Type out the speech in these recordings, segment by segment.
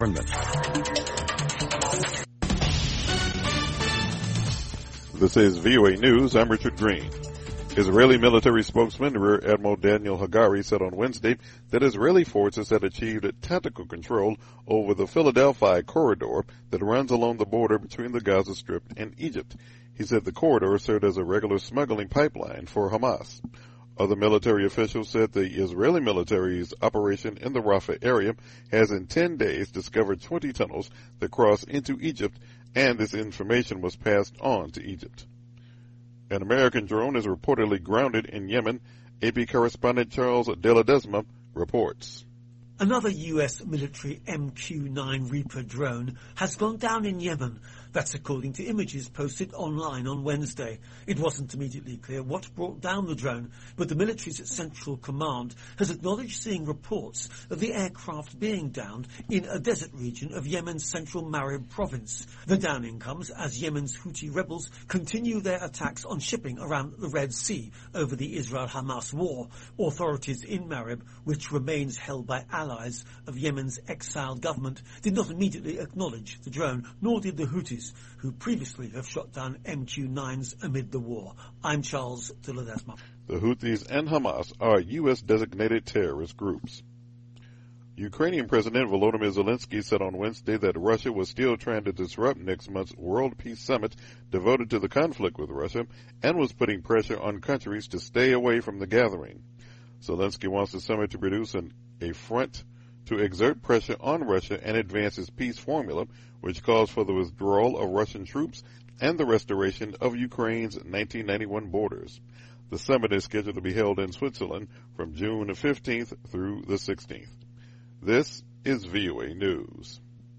This is VOA News. I'm Richard Green. Israeli military spokesman Rear Admiral Daniel Hagari said on Wednesday that Israeli forces had achieved tactical control over the Philadelphia corridor that runs along the border between the Gaza Strip and Egypt. He said the corridor served as a regular smuggling pipeline for Hamas. Other military officials said the Israeli military's operation in the Rafah area has in 10 days discovered 20 tunnels that cross into Egypt, and this information was passed on to Egypt. An American drone is reportedly grounded in Yemen. AP correspondent Charles De Ledesma reports. Another U.S. military MQ-9 Reaper drone has gone down in Yemen. That's according to images posted online on Wednesday. It wasn't immediately clear what brought down the drone, but the military's Central Command has acknowledged seeing reports of the aircraft being downed in a desert region of Yemen's central Marib province. The downing comes as Yemen's Houthi rebels continue their attacks on shipping around the Red Sea over the Israel-Hamas war. Authorities in Marib, which remains held by allies of Yemen's exiled government, did not immediately acknowledge the drone, nor did the Houthis, who previously have shot down MQ-9s amid the war. I'm Charles De Ledesma. The Houthis and Hamas are U.S.-designated terrorist groups. Ukrainian President Volodymyr Zelensky said on Wednesday that Russia was still trying to disrupt next month's World Peace Summit devoted to the conflict with Russia and was putting pressure on countries to stay away from the gathering. Zelensky wants the summit to produce a front to exert pressure on Russia and advance its peace formula, which calls for the withdrawal of Russian troops and the restoration of Ukraine's 1991 borders. The summit is scheduled to be held in Switzerland from June 15th through the 16th. This is VOA News.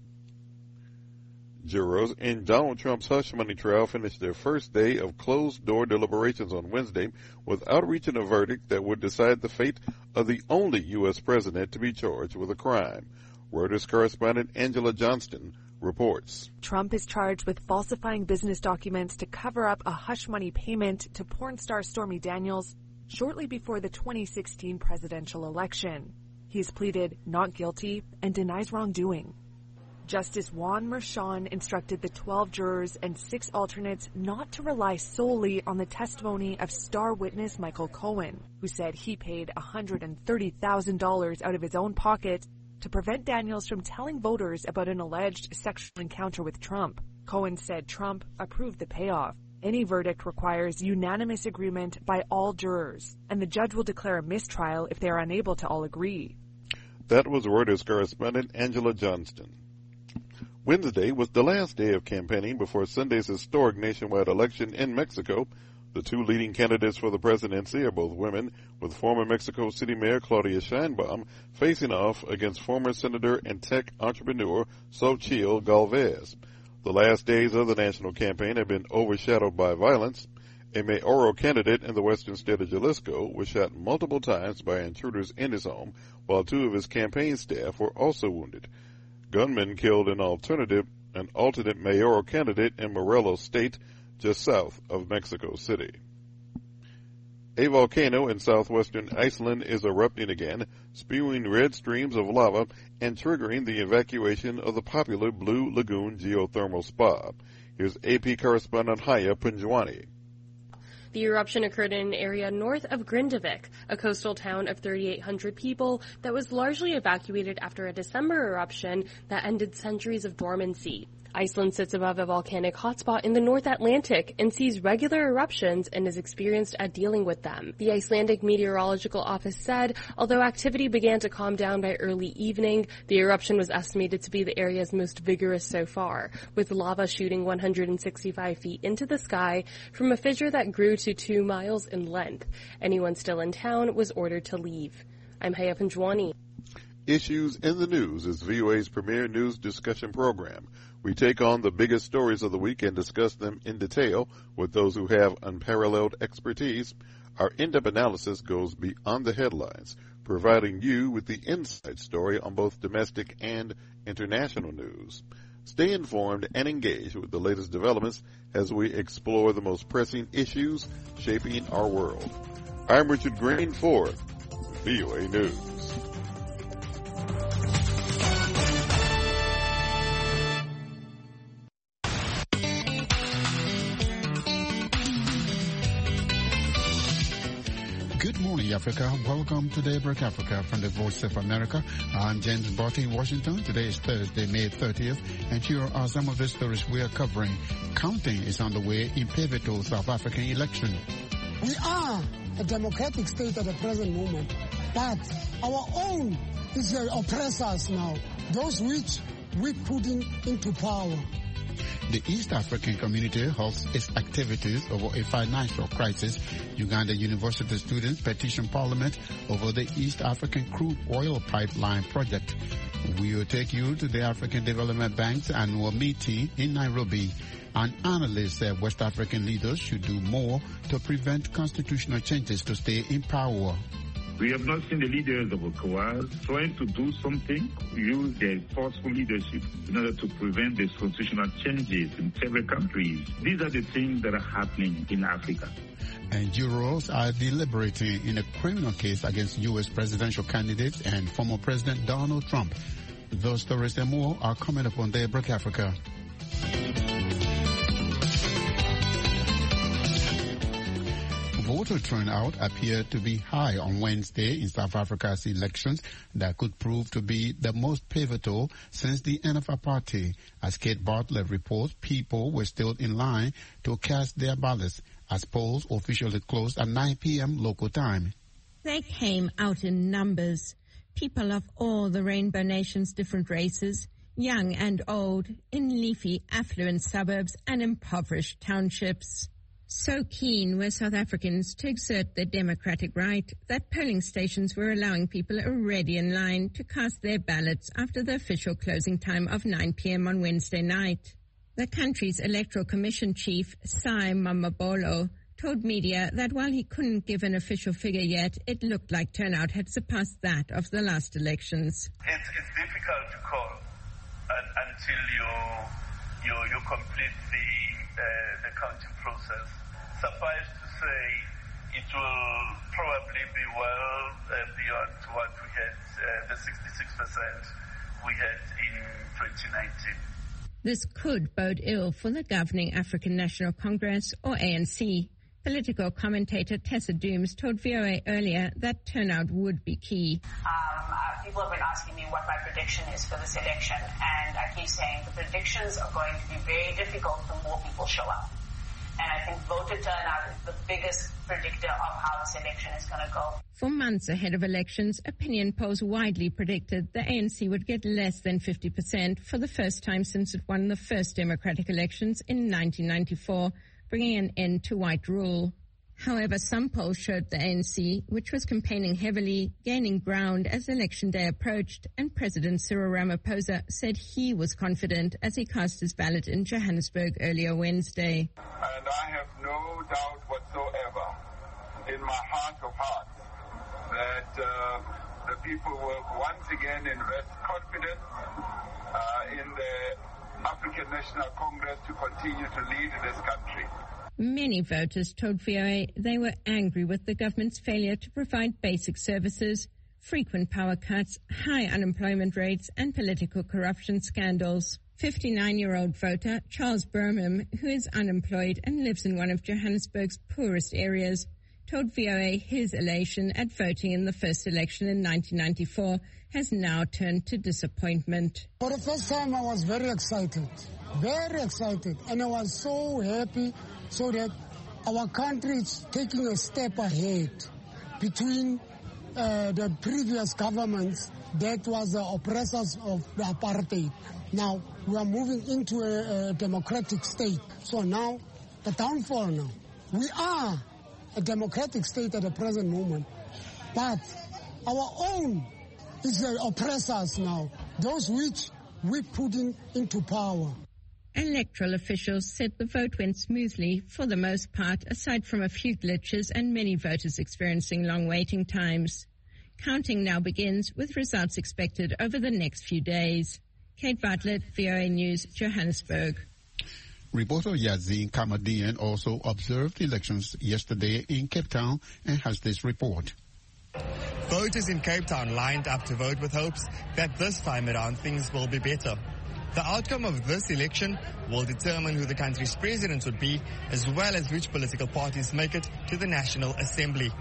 Jurors in Donald Trump's hush money trial finished their first day of closed-door deliberations on Wednesday without reaching a verdict that would decide the fate of the only U.S. president to be charged with a crime. Reuters correspondent Angela Johnston reports. Trump is charged with falsifying business documents to cover up a hush money payment to porn star Stormy Daniels shortly before the 2016 presidential election. He's pleaded not guilty and denies wrongdoing. Justice Juan Merchan instructed the 12 jurors and 6 alternates not to rely solely on the testimony of star witness Michael Cohen, who said he paid $130,000 out of his own pocket to prevent Daniels from telling voters about an alleged sexual encounter with Trump. Cohen said Trump approved the payoff. Any verdict requires unanimous agreement by all jurors, and the judge will declare a mistrial if they are unable to all agree. That was Reuters correspondent Angela Johnston. Wednesday was the last day of campaigning before Sunday's historic nationwide election in Mexico. The 2 leading candidates for the presidency are both women, with former Mexico City Mayor Claudia Sheinbaum facing off against former Senator and tech entrepreneur Xochitl Galvez. The last days of the national campaign have been overshadowed by violence. A mayoral candidate in the western state of Jalisco was shot multiple times by intruders in his home, while 2 of his campaign staff were also wounded. Gunmen killed an alternate mayoral candidate in Morelos State, just south of Mexico City. A volcano in southwestern Iceland is erupting again, spewing red streams of lava and triggering the evacuation of the popular Blue Lagoon geothermal spa. Here's AP correspondent Haya Punjwani. The eruption occurred in an area north of Grindavik, a coastal town of 3,800 people that was largely evacuated after a December eruption that ended centuries of dormancy. Iceland sits above a volcanic hotspot in the North Atlantic and sees regular eruptions and is experienced at dealing with them. The Icelandic Meteorological Office said, although activity began to calm down by early evening, the eruption was estimated to be the area's most vigorous so far, with lava shooting 165 feet into the sky from a fissure that grew to 2 miles in length. Anyone still in town was ordered to leave. I'm Haya Punjwani. Issues in the News is VOA's premier news discussion program. We take on the biggest stories of the week and discuss them in detail with those who have unparalleled expertise. Our in-depth analysis goes beyond the headlines, providing you with the inside story on both domestic and international news. Stay informed and engaged with the latest developments as we explore the most pressing issues shaping our world. I'm Richard Green for VOA News. morning, Africa. Welcome to Daybreak Africa from the Voice of America. I'm James Botti in Washington. Today is Thursday, May 30th, and here are some of the stories we are covering. Counting is underway in pivotal South African election. We are a democratic state at the present moment, but our own is the oppressors now, those which we put into power. The East African community halts its activities over a financial crisis. Uganda University students petition Parliament over the East African crude oil pipeline project. We will take you to the African Development Bank's annual meeting in Nairobi. An analyst said West African leaders should do more to prevent constitutional changes to stay in power. We have not seen the leaders of ECOWAS trying to do something, use their forceful leadership in order to prevent these constitutional changes in several countries. These are the things that are happening in Africa. And jurors are deliberating in a criminal case against U.S. presidential candidate and former President Donald Trump. Those stories and more are coming up on Daybreak Africa. Voter turnout appeared to be high on Wednesday in South Africa's elections that could prove to be the most pivotal since the end of apartheid. As Kate Bartlett reports, people were still in line to cast their ballots as polls officially closed at 9 p.m. local time. They came out in numbers. People of all the Rainbow Nation's different races, young and old, in leafy, affluent suburbs and impoverished townships. So keen were South Africans to exert their democratic right that polling stations were allowing people already in line to cast their ballots after the official closing time of 9 p.m. on Wednesday night. The country's Electoral Commission chief, Sai Mamabolo, told media that while he couldn't give an official figure yet, it looked like turnout had surpassed that of the last elections. It's difficult to call until you complete the counting process. Suffice to say, it will probably be well beyond what we had, the 66% we had in 2019. This could bode ill for the governing African National Congress, or ANC. Political commentator Tessa Dooms told VOA earlier that turnout would be key. People have been asking me what my prediction is for this election, and I keep saying the predictions are going to be very difficult the more people show up. And I think voter turnout is the biggest predictor of how this election is going to go. For months ahead of elections, opinion polls widely predicted the ANC would get less than 50% for the first time since it won the first democratic elections in 1994, bringing an end to white rule. However, some polls showed the ANC, which was campaigning heavily, gaining ground as election day approached, and President Cyril Ramaphosa said he was confident as he cast his ballot in Johannesburg earlier Wednesday. And I have no doubt whatsoever in my heart of hearts that the people will once again invest confidence in the African National Congress to continue to lead this country. Many voters told VOA they were angry with the government's failure to provide basic services, frequent power cuts, high unemployment rates, and political corruption scandals. 59-year-old voter Charles Birmingham, who is unemployed and lives in one of Johannesburg's poorest areas, told VOA his elation at voting in the first election in 1994 has now turned to disappointment. For the first time, I was very excited, and I was so happy so that our country is taking a step ahead between the previous governments that was the oppressors of the apartheid. Now, we are moving into a democratic state. So now, the downfall now. We are a democratic state at the present moment, but our own is the oppressors now, those which we put into power. Electoral officials said the vote went smoothly for the most part, aside from a few glitches and many voters experiencing long waiting times. Counting now begins, with results expected over the next few days. Kate Bartlett, VOA News, Johannesburg. Reporter Yazin Kamadian also observed elections yesterday in Cape Town and has this report. Voters in Cape Town lined up to vote with hopes that this time around things will be better. The outcome of this election will determine who the country's president would be, as well as which political parties make it to the National Assembly.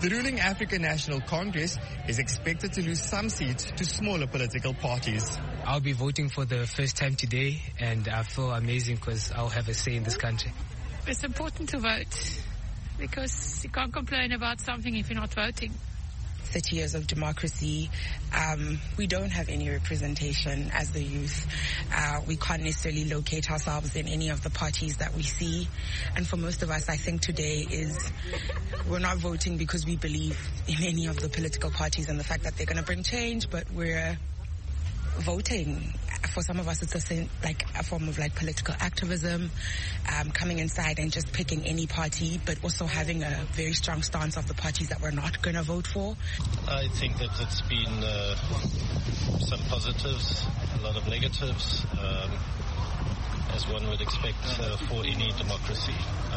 The ruling African National Congress is expected to lose some seats to smaller political parties. I'll be voting for the first time today, and I feel amazing because I'll have a say in this country. It's important to vote because you can't complain about something if you're not voting. 30 years of democracy, we don't have any representation as the youth. We can't necessarily locate ourselves in any of the parties that we see. And for most of us, I think today is we're not voting because we believe in any of the political parties and the fact that they're going to bring change, but we're voting. For some of us, it's a form of political activism, coming inside and just picking any party, but also having a very strong stance of the parties that we're not going to vote for. I think that it's been some positives, a lot of negatives, as one would expect for any democracy.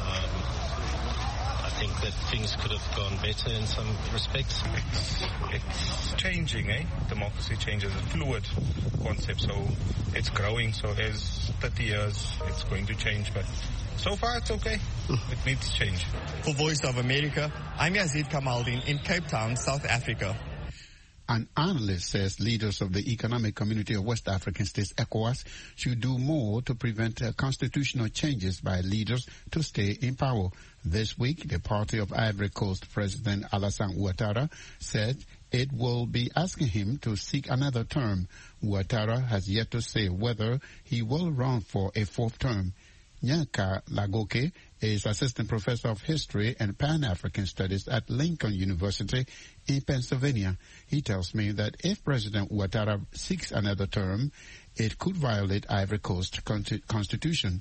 I think that things could have gone better in some respects. It's changing, Democracy changes. It's a fluid concept, so it's growing. So as 30 years, it's going to change. But so far, it's okay. It needs change. For Voice of America, I'm Yazid Kamaldeen in Cape Town, South Africa. An analyst says leaders of the Economic Community of West African States, ECOWAS, should do more to prevent constitutional changes by leaders to stay in power. This week, the Party of Ivory Coast President Alassane Ouattara said it will be asking him to seek another term. Ouattara has yet to say whether he will run for a fourth term. Nyanka Lagoke is Assistant Professor of History and Pan-African Studies at Lincoln University in Pennsylvania. He tells me that if President Ouattara seeks another term, it could violate Ivory Coast constitution.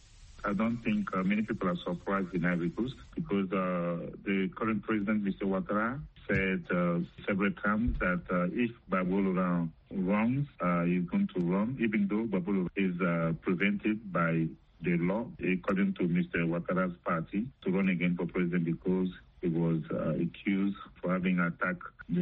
I don't think many people are surprised in Ivory Coast because the current president, Mr. Ouattara, said several times that if Babou runs, he's going to run, even though Babou is prevented by the law, according to Mr. Ouattara's party, to run again for president because he was accused for having attacked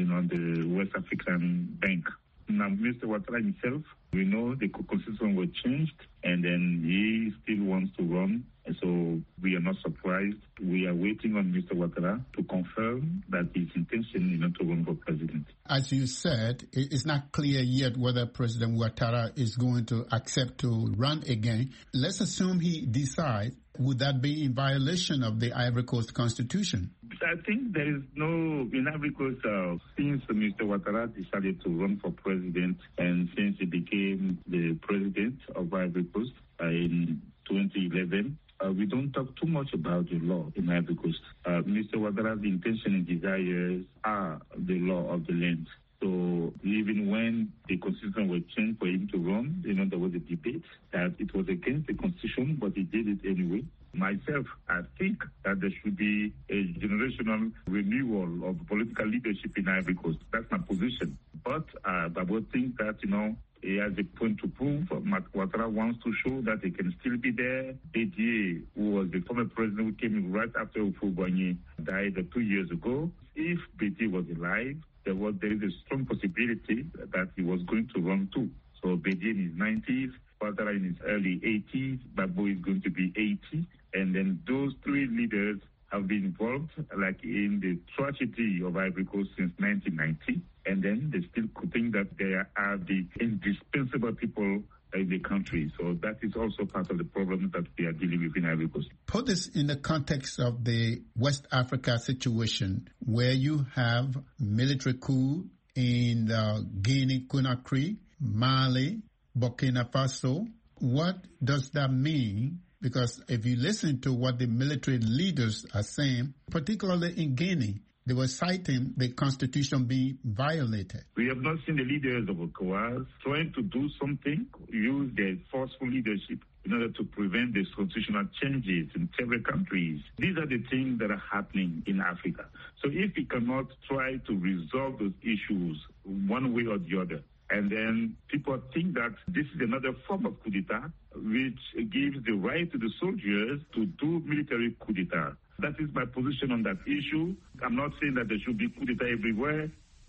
the West African Bank. Now, Mr. Ouattara himself, we know the constitution was changed, and then he still wants to run. And so we are not surprised. We are waiting on Mr. Ouattara to confirm that his intention to run for president. As you said, it's not clear yet whether President Ouattara is going to accept to run again. Let's assume he decides. Would that be in violation of the Ivory Coast Constitution? I think there is no, in Ivory Coast, since Mr. Ouattara decided to run for president and since he became the president of Ivory Coast in 2011, we don't talk too much about the law in Ivory Coast. Mr. Ouattara's intention and desires are the law of the land. So even when the constitution was changed for him to run, there was a debate that it was against the constitution, but he did it anyway. Myself, I think that there should be a generational renewal of political leadership in Ivory Coast. That's my position. But I would think that, he has a point to prove. Ouattara wants to show that he can still be there. Bédié, who was the former president who came in right after Houphouët-Boigny died 2 years ago, if Bédié was alive, there is a strong possibility that he was going to run too. So Bédié in his 90s, Ouattara in his early 80s, Babou is going to be 80. And then those three leaders have been involved, like in the tragedy of Ivory Coast since 1990. And then they still think that they are the indispensable people in the country. So that is also part of the problem that we are dealing with in Ivory Coast. Put this in the context of the West Africa situation, where you have military coup in Guinea-Conakry, Mali, Burkina Faso. What does that mean? Because if you listen to what the military leaders are saying, particularly in Guinea, they were citing the constitution being violated. We have not seen the leaders of ECOWAS trying to do something, use their forceful leadership in order to prevent the constitutional changes in several countries. These are the things that are happening in Africa. So if we cannot try to resolve those issues one way or the other, and then people think that this is another form of coup d'etat, which gives the right to the soldiers to do military coup d'etat. That is my position on that issue. I'm not saying that there should be coup d'etat everywhere.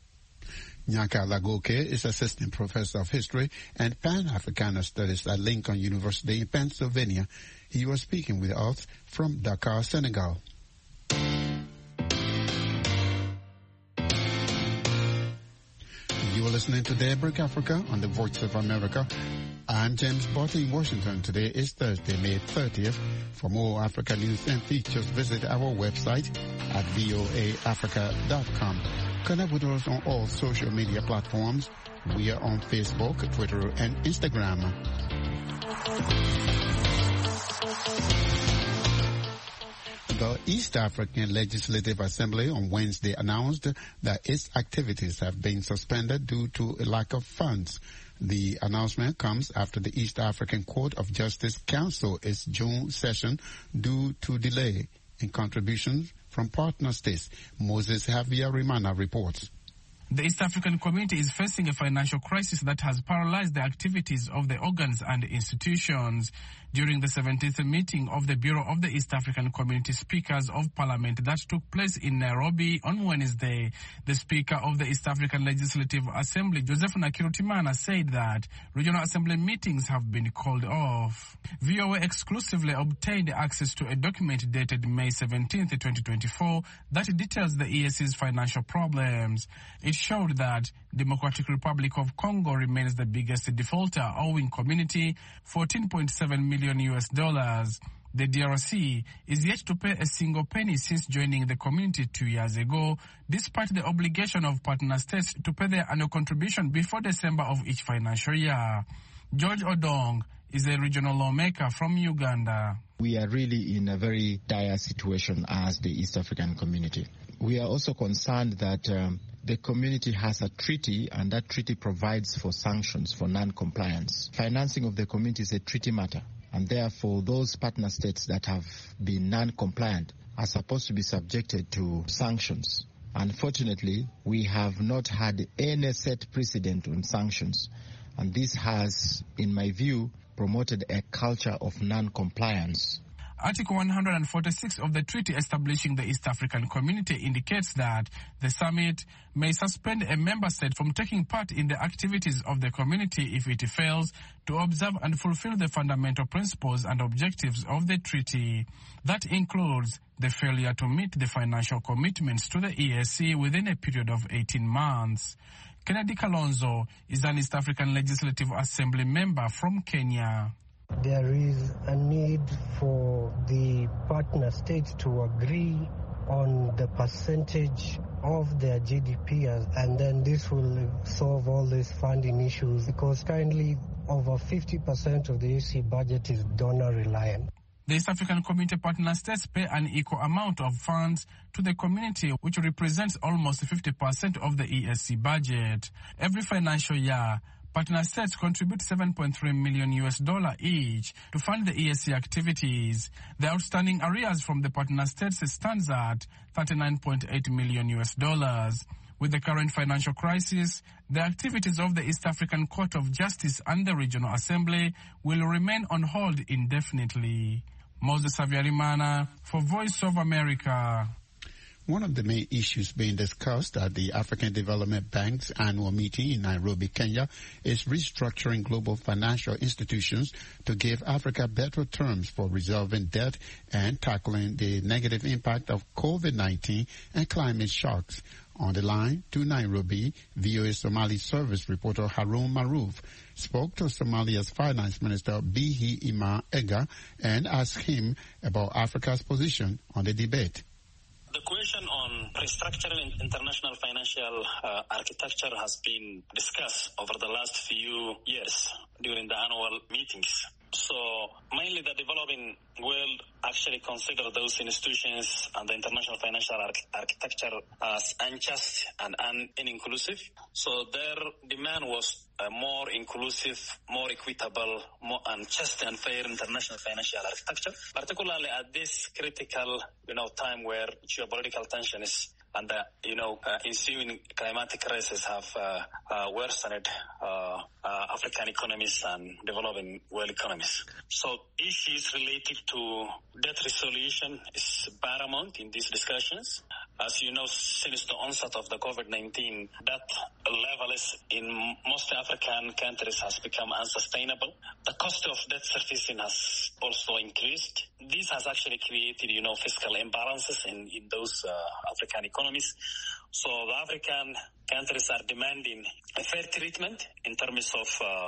Nyanka Lagoke is Assistant Professor of History and Pan-African Studies at Lincoln University in Pennsylvania. He was speaking with us from Dakar, Senegal. listening to Daybreak Africa on the Voice of America. I'm James Botti in Washington. Today is Thursday, May 30th. For more Africa news and features, visit our website at voaafrica.com. Connect with us on all social media platforms. We are on Facebook, Twitter, and Instagram. The East African Legislative Assembly on Wednesday announced that its activities have been suspended due to a lack of funds. The announcement comes after the East African Court of Justice canceled its June session due to delay in contributions from partner states. Moses Havia-Rimana reports. The East African community is facing a financial crisis that has paralyzed the activities of the organs and institutions. During the 17th meeting of the Bureau of the East African Community Speakers of Parliament that took place in Nairobi on Wednesday, the Speaker of the East African Legislative Assembly, Joseph Nakirutimana, said that regional assembly meetings have been called off. VOA exclusively obtained access to a document dated May 17, 2024 that details the EAC's financial problems. It showed that Democratic Republic of Congo remains the biggest defaulter, owing community $14.7 million. The DRC is yet to pay a single penny since joining the community 2 years ago, despite the obligation of partner states to pay their annual contribution before December of each financial year. George Odong is a regional lawmaker from Uganda. We are really in a very dire situation as the East African community. We are also concerned that the community has a treaty, and that treaty provides for sanctions for non-compliance. Financing of the community is a treaty matter, and therefore those partner states that have been non-compliant are supposed to be subjected to sanctions. Unfortunately, we have not had any set precedent on sanctions, and this has, in my view, promoted a culture of non-compliance. Article 146 of the treaty establishing the East African Community indicates that the summit may suspend a member state from taking part in the activities of the community if it fails to observe and fulfill the fundamental principles and objectives of the treaty. That includes the failure to meet the financial commitments to the EAC within a period of 18 months. Kennedy Kalonzo is an East African Legislative Assembly member from Kenya. There is a need for the partner states to agree on the percentage of their GDP, and then this will solve all these funding issues, because currently over 50% of the EAC budget is donor reliant. The East African Community partner states pay an equal amount of funds to the community, which represents almost 50% of the EAC budget. Every financial year, partner states contribute $7.3 million each to fund the EAC activities. The outstanding arrears from the partner states stands at $39.8 million. With the current financial crisis, the activities of the East African Court of Justice and the Regional Assembly will remain on hold indefinitely. Moses Havia-Rimana for Voice of America. One of the main issues being discussed at the African Development Bank's annual meeting in Nairobi, Kenya, is restructuring global financial institutions to give Africa better terms for resolving debt and tackling the negative impact of COVID-19 and climate shocks. On the line to Nairobi, VOA Somali Service reporter Harun Maruf spoke to Somalia's Finance Minister Bihi Ima Ega and asked him about Africa's position on the debate. The question on restructuring international financial architecture has been discussed over the last few years during the annual meetings. So mainly the developing world actually consider those institutions and the international financial architecture as unjust and uninclusive. So their demand was a more inclusive, more equitable, more just and fair international financial architecture, particularly at this critical, time where geopolitical tension is and the, ensuing climatic crisis have worsened African economies and developing world economies. So issues related to debt resolution is paramount in these discussions. As you know, since the onset of the COVID-19, that level is in most African countries has become unsustainable. The cost of debt servicing has also increased. This has actually created, fiscal imbalances in those African economies. So the African countries are demanding a fair treatment in terms of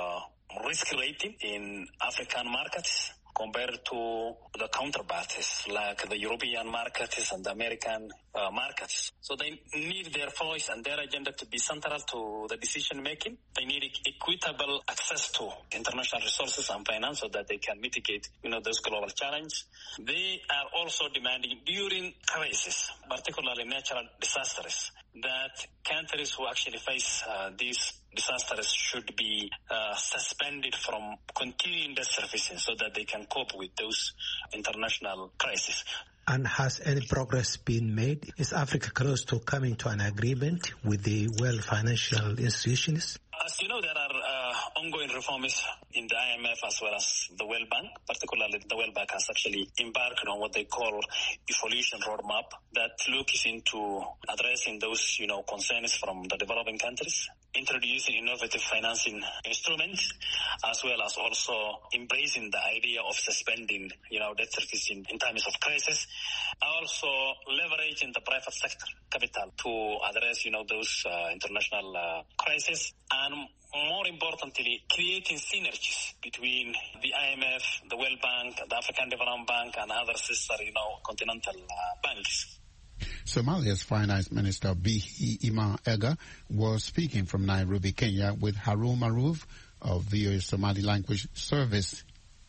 risk rating in African markets compared to the counterparties like the European markets and the American markets. So they need their voice and their agenda to be central to the decision making. They need equitable access to international resources and finance so that they can mitigate, those global challenges. They are also demanding during crisis, particularly natural disasters, that countries who actually face these disasters should be suspended from continuing debt servicing so that they can cope with those international crises. And has any progress been made? Is Africa close to coming to an agreement with the world financial institutions? As you know, there are ongoing reforms in the IMF as well as the World Bank. Particularly, the World Bank has actually embarked on what they call evolution roadmap that looks into addressing those, concerns from the developing countries, introducing innovative financing instruments, as well as also embracing the idea of suspending, debt servicing in times of crisis, also leveraging the private sector capital to address, those international crises, and more importantly, creating synergies between the IMF, the World Bank, the African Development Bank, and other sister, continental banks. Somalia's Finance Minister Bihi Iman Ega was speaking from Nairobi, Kenya, with Harun Maruf of VOA Somali Language Service.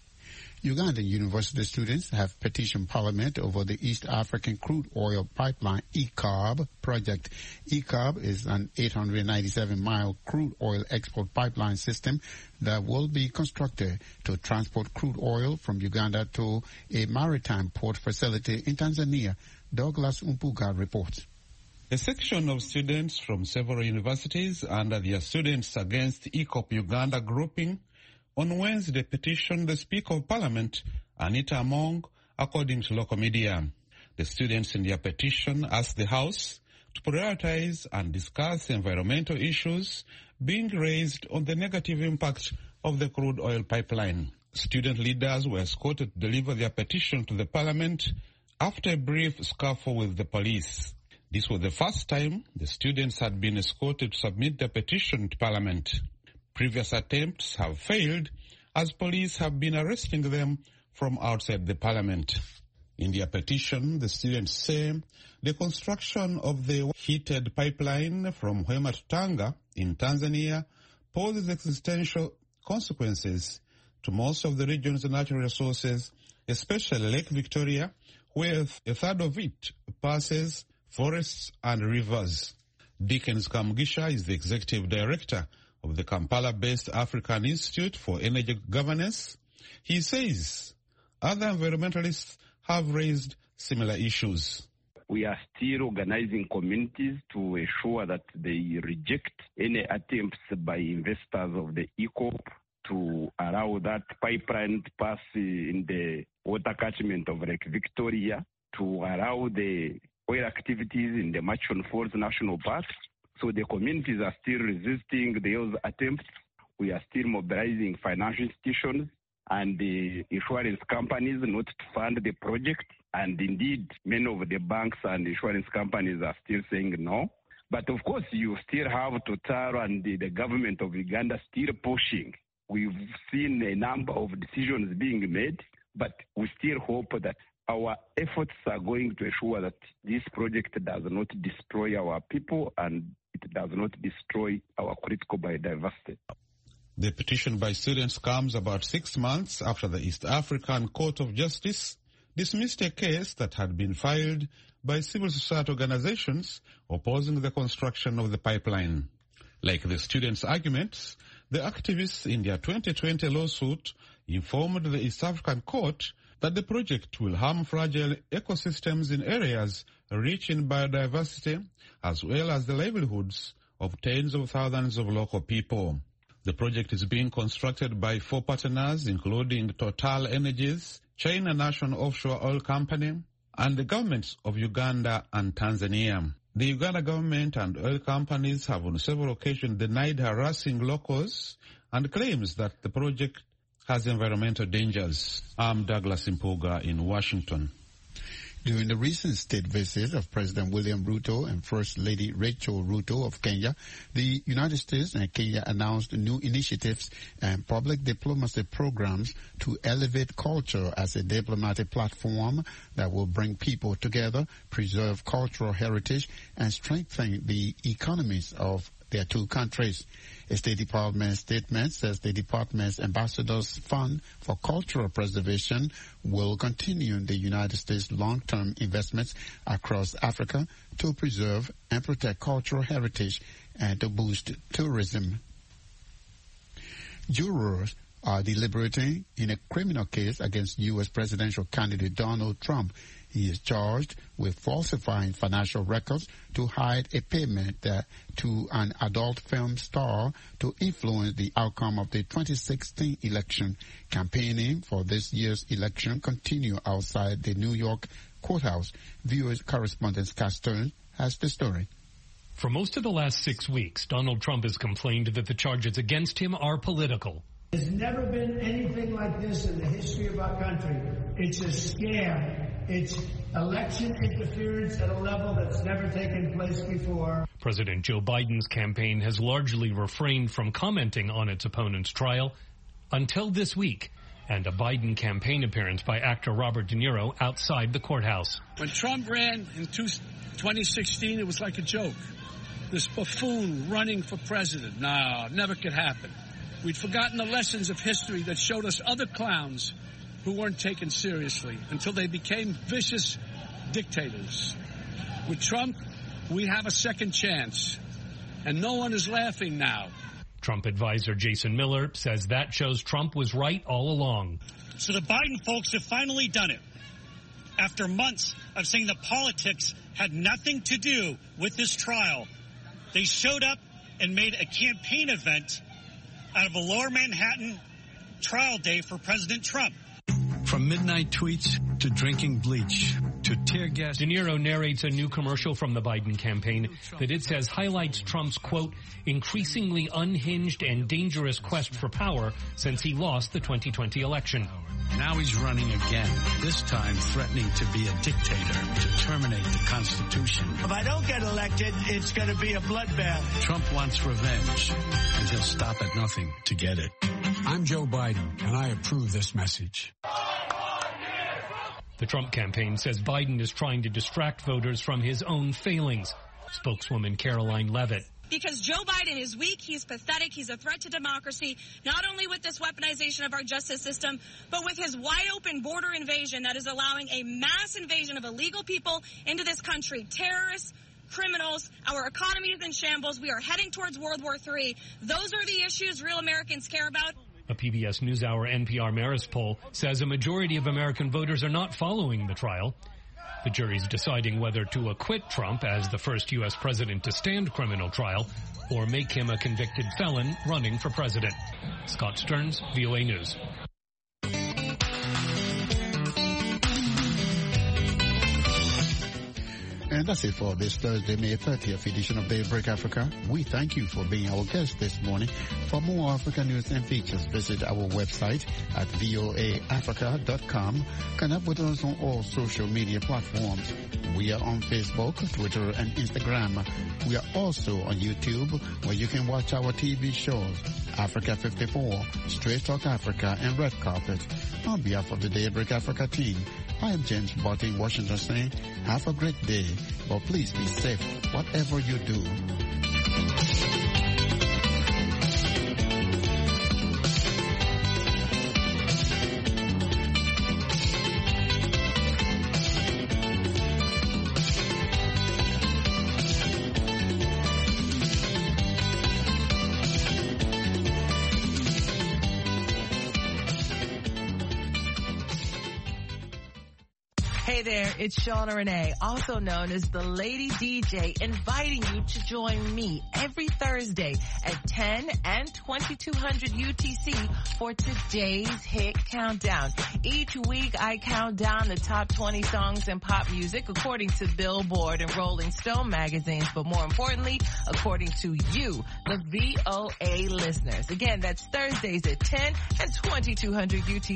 Ugandan university students have petitioned Parliament over the East African Crude Oil Pipeline ECAB project. ECAB is an 897-mile crude oil export pipeline system that will be constructed to transport crude oil from Uganda to a maritime port facility in Tanzania. Douglas Umpuga reports. A section of students from several universities under their Students Against ECOP Uganda grouping on Wednesday petitioned the Speaker of Parliament, Anita Among, according to local media. The students in their petition asked the House to prioritize and discuss environmental issues being raised on the negative impact of the crude oil pipeline. Student leaders were escorted to deliver their petition to the Parliament after a brief scuffle with the police. This was the first time the students had been escorted to submit their petition to Parliament. Previous attempts have failed as police have been arresting them from outside the Parliament. In their petition, the students say the construction of the heated pipeline from Hoima to Tanga in Tanzania poses existential consequences to most of the region's natural resources, especially Lake Victoria, where a third of it passes forests and rivers. Dickens Kamugisha is the executive director of the Kampala-based African Institute for Energy Governance. He says other environmentalists have raised similar issues. We are still organizing communities to ensure that they reject any attempts by investors of the ECOP to allow that pipeline to pass in the water catchment of Lake Victoria, to allow the oil activities in the Machon Falls National Park. So the communities are still resisting those attempts. We are still mobilizing financial institutions and the insurance companies not to fund the project. And indeed, many of the banks and insurance companies are still saying no. But of course, you still have Total and the government of Uganda still pushing. We've seen a number of decisions being made, but we still hope that our efforts are going to ensure that this project does not destroy our people and it does not destroy our critical biodiversity. The petition by students comes about 6 months after the East African Court of Justice dismissed a case that had been filed by civil society organizations opposing the construction of the pipeline. Like the students' arguments, the activists in their 2020 lawsuit informed the East African Court that the project will harm fragile ecosystems in areas rich in biodiversity, as well as the livelihoods of tens of thousands of local people. The project is being constructed by 4 partners, including Total Energies, China National Offshore Oil Company, and the governments of Uganda and Tanzania. The Uganda government and oil companies have on several occasions denied harassing locals and claims that the project has environmental dangers. I'm Douglas Impuga in Washington. During the recent state visit of President William Ruto and First Lady Rachel Ruto of Kenya, the United States and Kenya announced new initiatives and public diplomacy programs to elevate culture as a diplomatic platform that will bring people together, preserve cultural heritage, and strengthen the economies of their two countries. A State Department statement says the department's Ambassadors Fund for Cultural Preservation will continue the United States' long-term investments across Africa to preserve and protect cultural heritage and to boost tourism. Jurors are deliberating in a criminal case against U.S. presidential candidate Donald Trump. He is charged with falsifying financial records to hide a payment to an adult film star to influence the outcome of the 2016 election. Campaigning for this year's election continue outside the New York courthouse. VOA correspondent Scott Stern has the story. For most of the last 6 weeks, Donald Trump has complained that the charges against him are political. There's never been anything like this in the history of our country. It's a scam. It's election interference at a level that's never taken place before. President Joe Biden's campaign has largely refrained from commenting on its opponent's trial until this week, and a Biden campaign appearance by actor Robert De Niro outside the courthouse. When Trump ran in 2016, it was like a joke. This buffoon running for president. No, never could happen. We'd forgotten the lessons of history that showed us other clowns who weren't taken seriously until they became vicious dictators. With Trump, we have a second chance, and no one is laughing now. Trump advisor Jason Miller says that shows Trump was right all along. So the Biden folks have finally done it. After months of saying the politics had nothing to do with this trial, they showed up and made a campaign event out of a Lower Manhattan trial day for President Trump. From midnight tweets to drinking bleach to tear gas. De Niro narrates a new commercial from the Biden campaign that it says highlights Trump's, quote, increasingly unhinged and dangerous quest for power since he lost the 2020 election. Now he's running again, this time threatening to be a dictator, to terminate the Constitution. If I don't get elected, it's going to be a bloodbath. Trump wants revenge, and he'll stop at nothing to get it. I'm Joe Biden, and I approve this message. The Trump campaign says Biden is trying to distract voters from his own failings. Spokeswoman Caroline Leavitt. Because Joe Biden is weak, he's pathetic, he's a threat to democracy, not only with this weaponization of our justice system, but with his wide-open border invasion that is allowing a mass invasion of illegal people into this country. Terrorists, criminals, our economy is in shambles, we are heading towards World War III. Those are the issues real Americans care about. A PBS NewsHour NPR Marist poll says a majority of American voters are not following the trial. The jury's deciding whether to acquit Trump as the first U.S. president to stand criminal trial or make him a convicted felon running for president. Scott Stearns, VOA News. And that's it for this Thursday, May 30th edition of Daybreak Africa. We thank you for being our guest this morning. For more African news and features, visit our website at voaafrica.com. Connect with us on all social media platforms. We are on Facebook, Twitter, and Instagram. We are also on YouTube, where you can watch our TV shows, Africa 54, Straight Talk Africa, and Red Carpet. On behalf of the Daybreak Africa team, I am James Barton in Washington saying, have a great day, but please be safe, whatever you do. Hey there, it's Shauna Renee, also known as the Lady DJ, inviting you to join me every Thursday at 10 and 2200 UTC for today's Hit Countdown. Each week I count down the top 20 songs in pop music according to Billboard and Rolling Stone magazines, but more importantly, according to you, the VOA listeners. Again, that's Thursdays at 10 and 2200 UTC.